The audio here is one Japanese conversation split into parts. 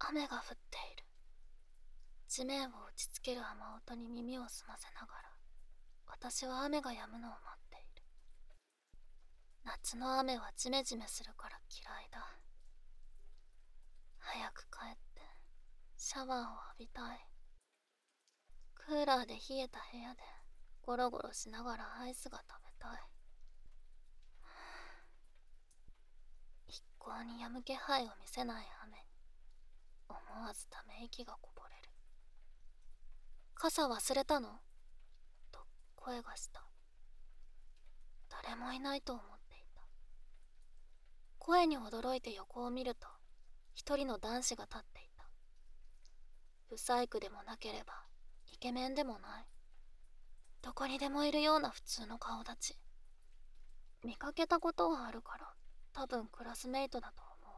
雨が降っている。地面を打ちつける雨音に耳を澄ませながら、私は雨が止むのを待っている。夏の雨はジメジメするから嫌いだ。早く帰ってシャワーを浴びたい。クーラーで冷えた部屋でゴロゴロしながらアイスが食べたい。一向に止む気配を見せない雨に思わずため息がこぼれる。傘忘れたのと声がした。誰もいないと思っていた。声に驚いて横を見ると一人の男子が立っていた。ブサイクでもなければイケメンでもない、どこにでもいるような普通の顔立ち。見かけたことはあるから多分クラスメイトだと思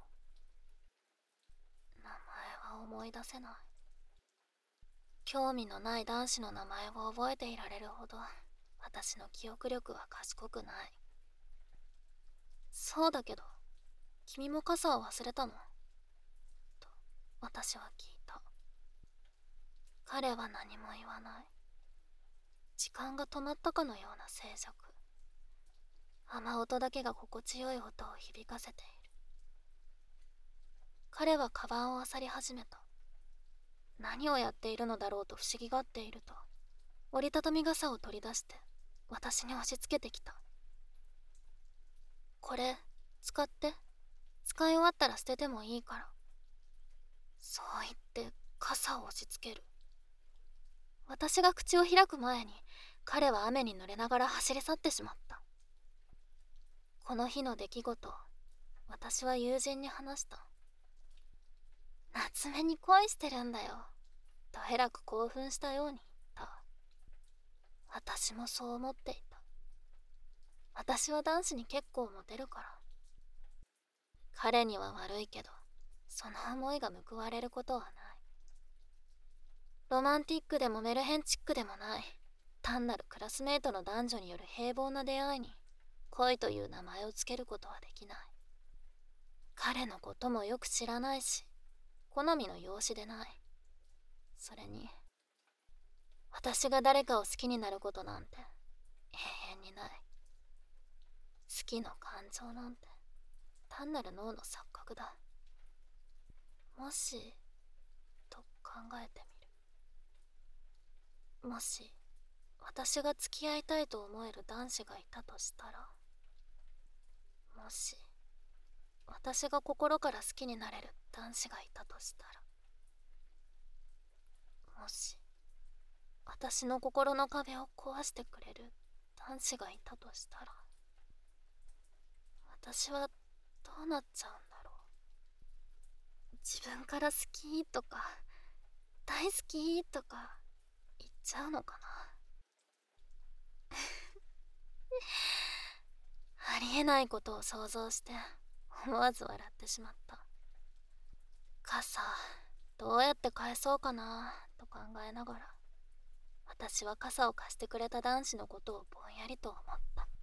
う。名前は思い出せない。興味のない男子の名前を覚えていられるほど私の記憶力は賢くない。そうだけど、君も傘を忘れたのと私は聞いた。彼は何も言わない。時間が止まったかのような静寂。雨音だけが心地よい音を響かせている。彼はカバンを漁り始めた。何をやっているのだろうと不思議がっていると、折りたたみ傘を取り出して私に押し付けてきた。これ使って、使い終わったら捨ててもいいから。そう言って傘を押し付ける。私が口を開く前に彼は雨に濡れながら走り去ってしまった。この日の出来事を私は友人に話した。夏目に恋してるんだよとえらく興奮したように言った。私もそう思っていた。私は男子に結構モテるから。彼には悪いけど、その思いが報われることはない。ロマンティックでもメルヘンチックでもない、単なるクラスメートの男女による平凡な出会いに恋という名前をつけることはできない。彼のこともよく知らないし、好みの容姿でない。それに私が誰かを好きになることなんて永遠にない。好きの感情なんて単なる脳の錯覚だ。もしと考えてみる。もし私が付き合いたいと思える男子がいたとしたら、もし私が心から好きになれる男子がいたとしたら、もし私の心の壁を壊してくれる男子がいたとしたら、私はどうなっちゃうんだろう。自分から好きとか大好きとか言っちゃうのかな。ありえないことを想像して思わず笑ってしまった。傘どうやって返そうかなと考えながら、私は傘を貸してくれた男子のことをぼんやりと思った。